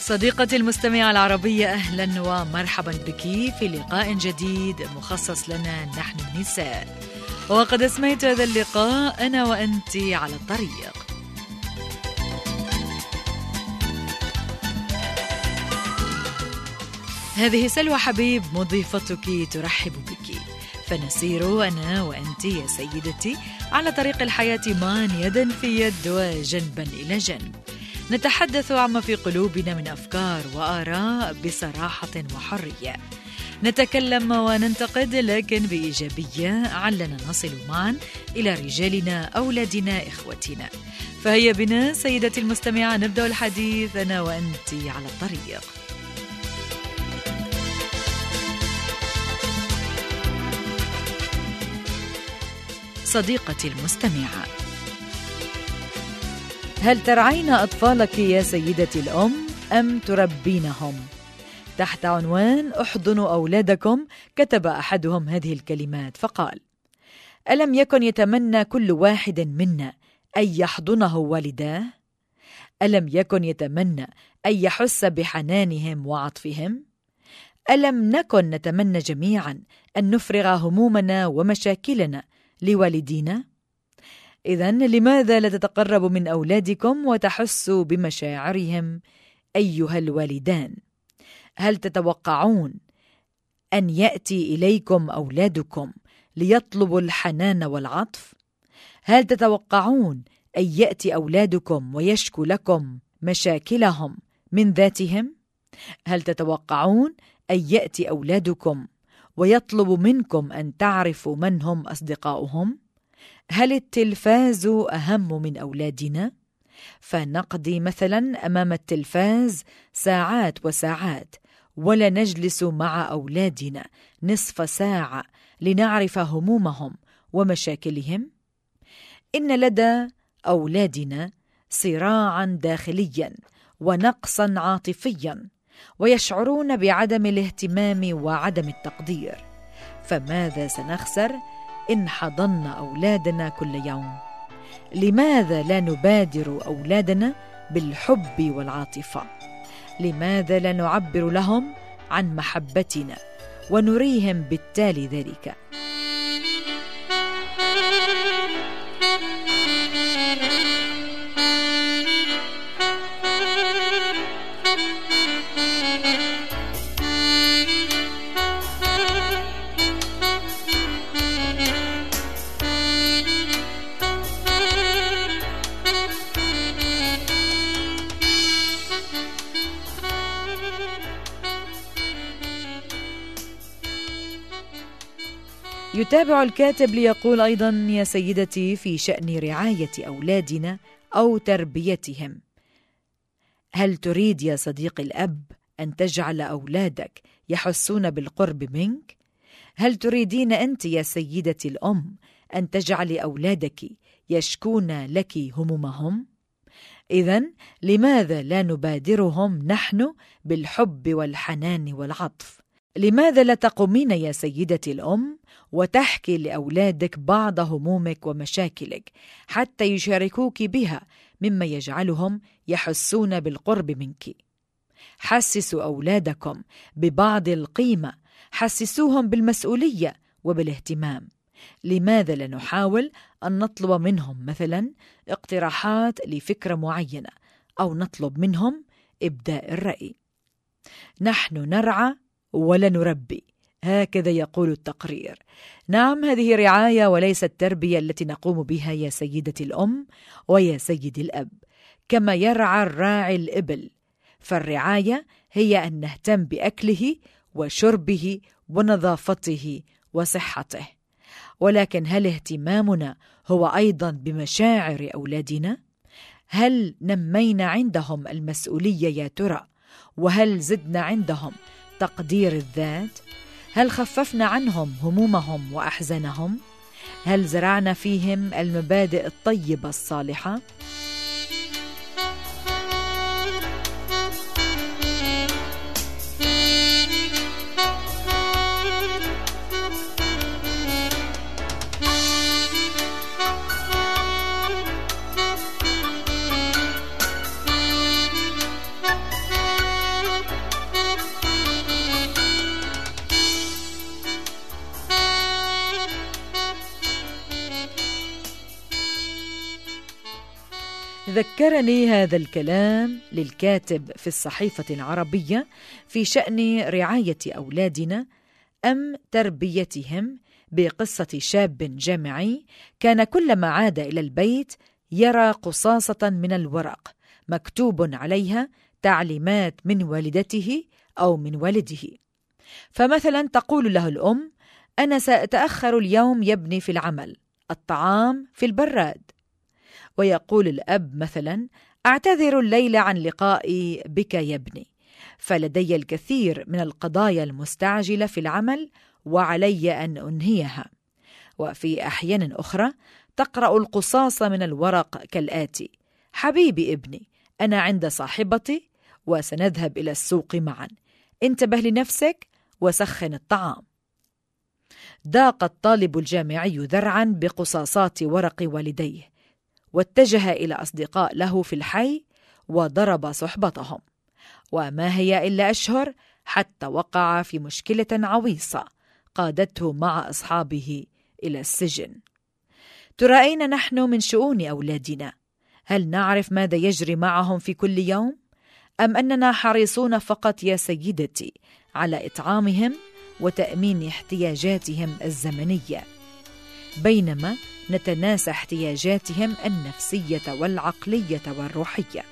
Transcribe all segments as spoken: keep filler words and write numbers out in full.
صديقتي المستمعة العربية، أهلا ومرحبا بك في لقاء جديد مخصص لنا نحن النساء. وقد أسميت هذا اللقاء أنا وأنت على الطريق. هذه سلوى حبيب مضيفتك ترحب بك، فنسير أنا وأنت يا سيدتي على طريق الحياة معا يدا في يد وجنبا إلى جنب، نتحدث عما في قلوبنا من أفكار وآراء بصراحة وحرية، نتكلم وننتقد لكن بإيجابية علنا نصل معا إلى رجالنا، أولادنا، إخوتنا. فهيا بنا سيدتي المستمعة نبدأ الحديث أنا وأنت على الطريق. صديقتي المستمعة، هل ترعين أطفالك يا سيدتي الأم أم تربينهم؟ تحت عنوان احضنوا أولادكم كتب أحدهم هذه الكلمات فقال: ألم يكن يتمنى كل واحد منا أن يحضنه والداه؟ ألم يكن يتمنى أن يحس بحنانهم وعطفهم؟ ألم نكن نتمنى جميعا أن نفرغ همومنا ومشاكلنا لوالدينا؟ إذن لماذا لا تتقربوا من أولادكم وتحسوا بمشاعرهم أيها الوالدان؟ هل تتوقعون أن يأتي إليكم أولادكم ليطلبوا الحنان والعطف؟ هل تتوقعون أن يأتي أولادكم ويشكو لكم مشاكلهم من ذاتهم؟ هل تتوقعون أن يأتي أولادكم ويطلب منكم أن تعرفوا من هم أصدقاؤهم؟ هل التلفاز أهم من أولادنا؟ فنقضي مثلا أمام التلفاز ساعات وساعات ولا نجلس مع أولادنا نصف ساعة لنعرف همومهم ومشاكلهم؟ إن لدى أولادنا صراعا داخليا ونقصا عاطفيا، ويشعرون بعدم الاهتمام وعدم التقدير. فماذا سنخسر إن حضنا أولادنا كل يوم؟ لماذا لا نبادر أولادنا بالحب والعاطفة؟ لماذا لا نعبر لهم عن محبتنا ونريهم بالتالي ذلك؟ يتابع الكاتب ليقول أيضا يا سيدتي في شأن رعاية أولادنا أو تربيتهم: هل تريد يا صديق الأب أن تجعل أولادك يحسون بالقرب منك؟ هل تريدين أنت يا سيدتي الأم أن تجعل أولادك يشكون لك همومهم؟ إذن لماذا لا نبادرهم نحن بالحب والحنان والعطف؟ لماذا لا تقومين يا سيدتي الأم وتحكي لأولادك بعض همومك ومشاكلك حتى يشاركوك بها، مما يجعلهم يحسون بالقرب منك؟ حسسوا أولادكم ببعض القيمة، حسسوهم بالمسؤولية وبالاهتمام. لماذا لا نحاول أن نطلب منهم مثلا اقتراحات لفكرة معينة، أو نطلب منهم إبداء الرأي؟ نحن نرعى ولا نربي، هكذا يقول التقرير. نعم، هذه رعاية وليست تربية التي نقوم بها يا سيدتي الأم ويا سيدي الأب، كما يرعى الراعي الإبل. فالرعاية هي أن نهتم بأكله وشربه ونظافته وصحته. ولكن هل اهتمامنا هو أيضا بمشاعر أولادنا؟ هل نمينا عندهم المسؤولية يا ترى؟ وهل زدنا عندهم تقدير الذات؟ هل خففنا عنهم همومهم وأحزانهم؟ هل زرعنا فيهم المبادئ الطيبة الصالحة؟ ذكرني هذا الكلام للكاتب في الصحيفة العربية في شأن رعاية أولادنا أم تربيتهم بقصة شاب جامعي كان كلما عاد إلى البيت يرى قصاصة من الورق مكتوب عليها تعليمات من والدته أو من والده. فمثلا تقول له الأم: أنا سأتأخر اليوم يا ابني في العمل، الطعام في البراد. ويقول الأب مثلا: أعتذر الليلة عن لقائي بك يا ابني، فلدي الكثير من القضايا المستعجلة في العمل وعلي أن أنهيها. وفي أحيان أخرى تقرأ القصاص من الورق كالآتي: حبيبي ابني، أنا عند صاحبتي وسنذهب إلى السوق معا، انتبه لنفسك وسخن الطعام. ضاق الطالب الجامعي ذرعا بقصاصات ورق والديه، واتجه إلى أصدقاء له في الحي وضرب صحبتهم، وما هي إلا أشهر حتى وقع في مشكلة عويصة قادته مع أصحابه إلى السجن. ترى أين نحن من شؤون أولادنا؟ هل نعرف ماذا يجري معهم في كل يوم؟ أم أننا حريصون فقط يا سيدتي على إطعامهم وتأمين احتياجاتهم الزمنية، بينما نتناسى احتياجاتهم النفسية والعقلية والروحية؟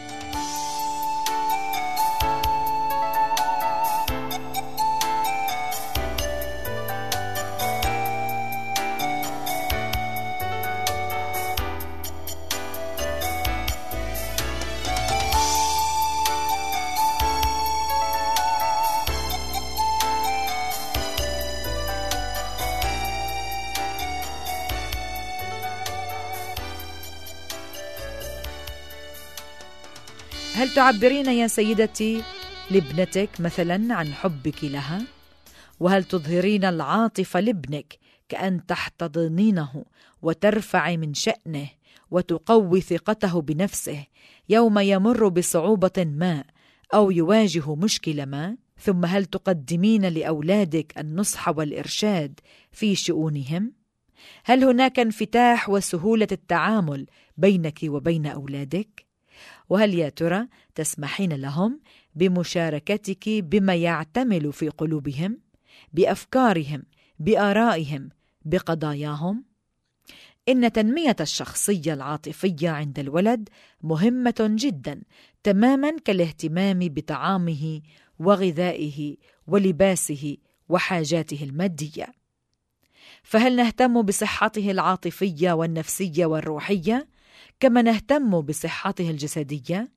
هل تعبرين يا سيدتي لابنتك مثلا عن حبك لها؟ وهل تظهرين العاطفة لابنك كأن تحتضنينه وترفع من شأنه وتقوي ثقته بنفسه يوم يمر بصعوبة ما أو يواجه مشكلة ما؟ ثم هل تقدمين لأولادك النصح والإرشاد في شؤونهم؟ هل هناك انفتاح وسهولة التعامل بينك وبين أولادك؟ وهل يا ترى تسمحين لهم بمشاركتك بما يعتمل في قلوبهم، بأفكارهم، بآرائهم، بقضاياهم؟ إن تنمية الشخصية العاطفية عند الولد مهمة جدا، تماما كالاهتمام بطعامه وغذائه ولباسه وحاجاته المادية. فهل نهتم بصحته العاطفية والنفسية والروحية كما نهتم بصحته الجسدية؟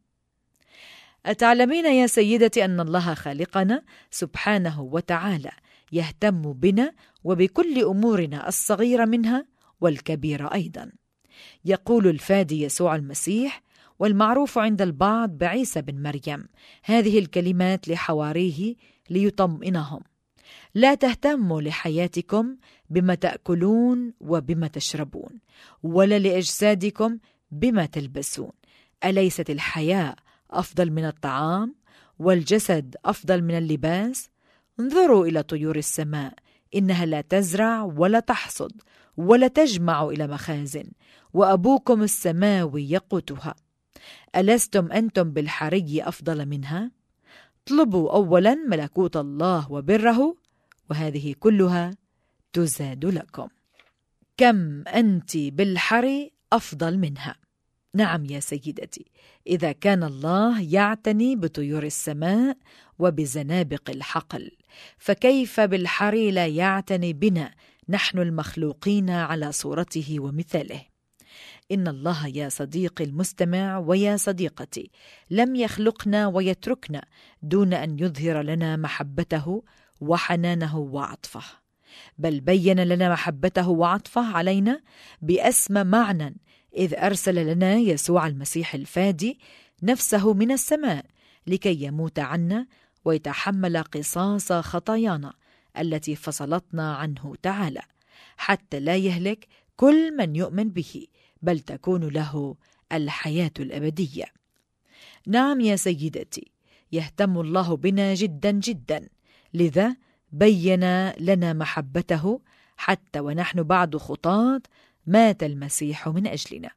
أتعلمين يا سيدتي أن الله خالقنا سبحانه وتعالى يهتم بنا وبكل أمورنا الصغيرة منها والكبيرة أيضا. يقول الفادي يسوع المسيح والمعروف عند البعض بعيسى بن مريم هذه الكلمات لحواريه ليطمئنهم: لا تهتموا لحياتكم بما تأكلون وبما تشربون، ولا لأجسادكم بما تلبسون. أليست الحياة أفضل من الطعام والجسد أفضل من اللباس؟ انظروا إلى طيور السماء، إنها لا تزرع ولا تحصد ولا تجمع إلى مخازن، وأبوكم السماوي يقوتها. ألستم أنتم بالحري أفضل منها؟ اطلبوا أولا ملكوت الله وبره، وهذه كلها تزاد لكم. كم أنت بالحري أفضل منها. نعم يا سيدتي، إذا كان الله يعتني بطيور السماء وبزنابق الحقل، فكيف بالحري لا يعتني بنا نحن المخلوقين على صورته ومثاله؟ إن الله يا صديقي المستمع ويا صديقتي لم يخلقنا ويتركنا دون أن يظهر لنا محبته وحنانه وعطفه، بل بين لنا محبته وعطفه علينا بأسمى معنى، إذ أرسل لنا يسوع المسيح الفادي نفسه من السماء لكي يموت عنا ويتحمل قصاص خطايانا التي فصلتنا عنه تعالى، حتى لا يهلك كل من يؤمن به، بل تكون له الحياة الأبدية. نعم يا سيدتي، يهتم الله بنا جدا جدا، لذا بين لنا محبته حتى ونحن بعد خطاة مات المسيح من أجلنا.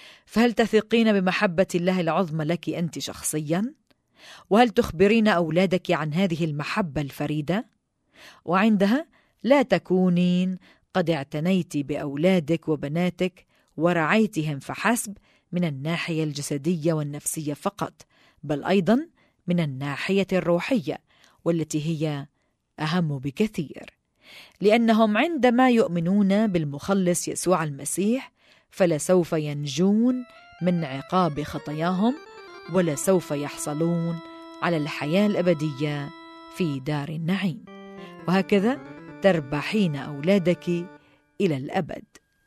فهل تثقين بمحبة الله العظمى لك أنت شخصياً؟ وهل تخبرين أولادك عن هذه المحبة الفريدة؟ وعندها لا تكونين قد اعتنيت بأولادك وبناتك ورعيتهم فحسب من الناحية الجسدية والنفسية فقط، بل أيضاً من الناحية الروحية، والتي هي أهم بكثير، لأنهم عندما يؤمنون بالمخلص يسوع المسيح فلسوف ينجون من عقاب خطاياهم، ولسوف يحصلون على الحياة الأبدية في دار النعيم. وهكذا تربحين أولادك إلى الأبد.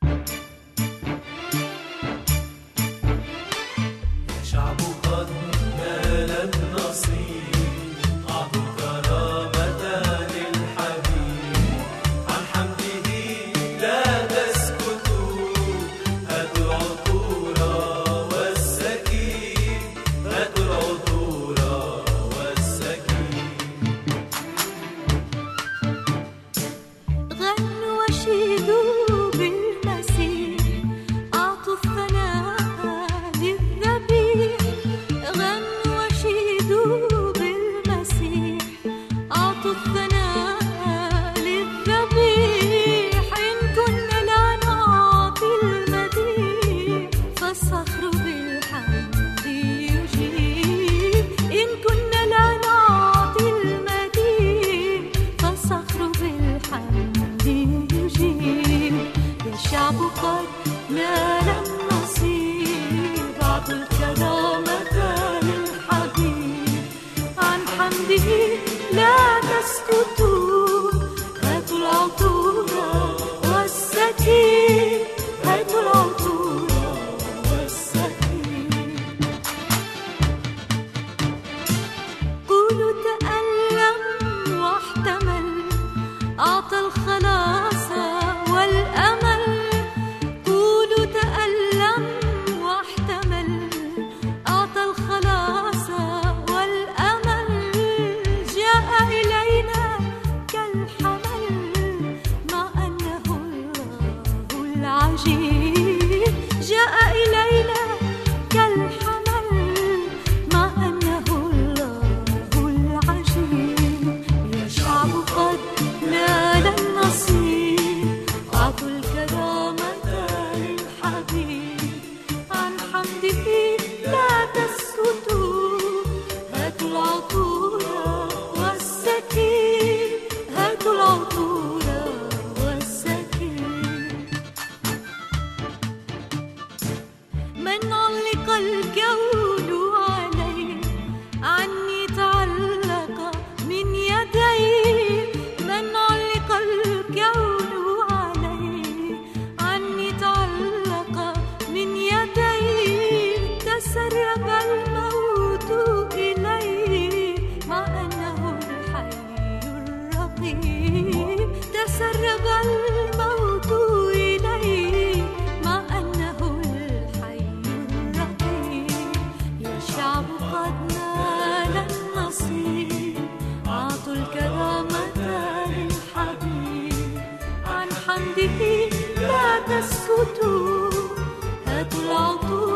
شعب قد نال النصيب، أعطوا كرامة للحبيب، عن حمده لا تسكتوا، هاتوا العطور والسكين، هاتوا العطور والسكين. غنوا وشيدوا بالمسيح، أعطوا الثناء للذبيح. غنوا وشيدوا بالمسيح، أعطوا الثناء للذبيح. إن كنا لا نعطي المديح، فالصخر بالحمد يجيب. إن كنا لا نعطي المديح، فالصخر بالحمد يجيب. يا شعب قد نال النصيب، أعطوا الكرامة للحبيب، عن حمده لا تسكتوا، هاتوا العطور والسكين، هاتوا العطور والسكين. قولوا تألم واحتمل، أعطى الخلاص والأمل. قولوا تألم واحتمل، أعطى الخلاص والأمل. جاء إلينا كالحمل، مع أنه الله العجيب. جاء إلينا كالحمل، مع أنه الله العجيب. يا شعب قد نال النصيب، أعطوا الكرامة للحبيب، عن حمده لا تسكتوا، هاتوا العطور والسكين، هاتوا العطور والسكين. من علق الكون عليه، عني تعلق من يديه. من علق الكون عليه، عني تعلق من يديه. تسرب الموت إليه، مع أنه الحي الرقيب. تسرب الموت إليه، مع أنه الحي الرقيب. يا شعب قد نال النصيب، أعطوا الكرامة للحبيب، عن حمده لا تسكتوا، هاتوا العطور